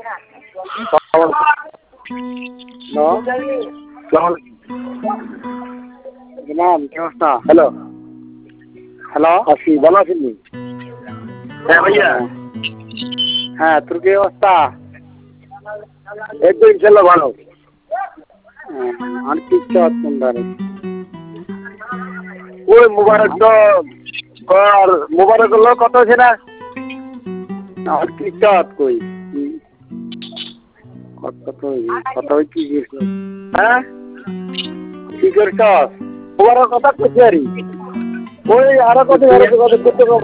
নাম কি অবস্থা? হ্যালো হ্যালো আছি, ভালো আছেন? হ্যাঁ ভাইয়া। হ্যাঁ, তোর কি অবস্থা? একদম ইনশাল্লাহ ভালো। আমি ঠিকঠাক আছেন দাঁড়ে ওই মোবারক তো আর মোবারক হলো কত আছে না? আর ঠিকঠাক কই কত কি হ্যাঁ কি করছ? মোবারক কথা কইছি আরে ওই আরো কত করতে